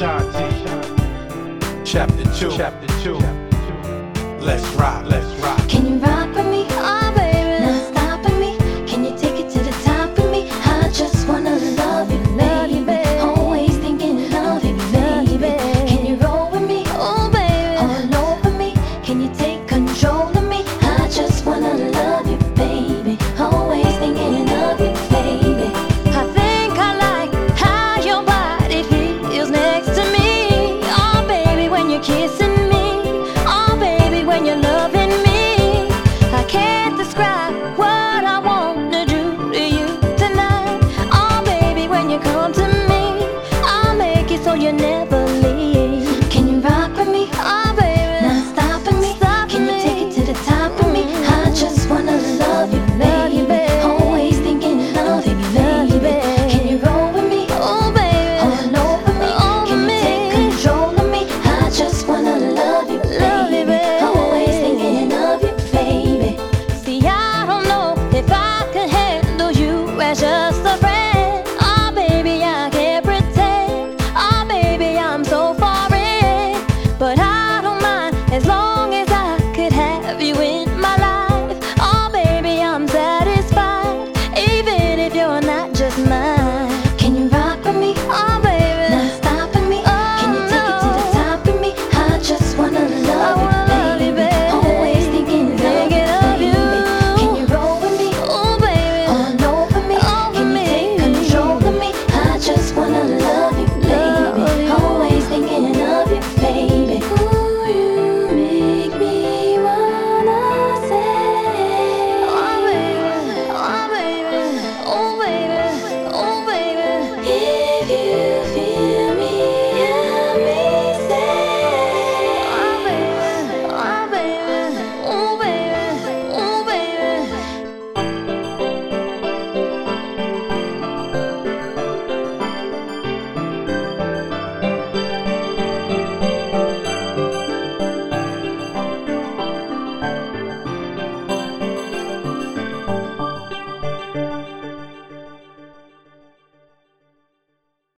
Ashanti. Chapter 2. Let's rock. Can you rock with me? Oh, baby, not stop with me. Can you take it to the top with me? I just wanna love you, baby. Always thinking of you, baby. Can you roll with me? Oh, baby, all over me. Can you take control of me? I just wanna love you, baby. Always thinking of you, baby. I think I like how your body feels next to me. Oh, baby, when you're kissing me. Oh, baby, when you're loving me. I can't describe what I wanna do to you tonight. Oh, baby, when you come to me, I'll make it so you never leave. Can you rock with me? Oh, baby, not stopping me. Can you take it to the top with me? I just wanna love you, baby. Always thinking of you, baby. Can you roll with me? Oh, baby, all over me. Can you take control of me? I just wanna love you, baby. Always thinking of you, baby. See, I don't know if I could handle you as just a friend. Oh, baby, I can't pretend. Oh, baby, I'm so far in. But I don't mind as long as I could have you in my life. Oh, baby, I'm satisfied, even if you're not just mine.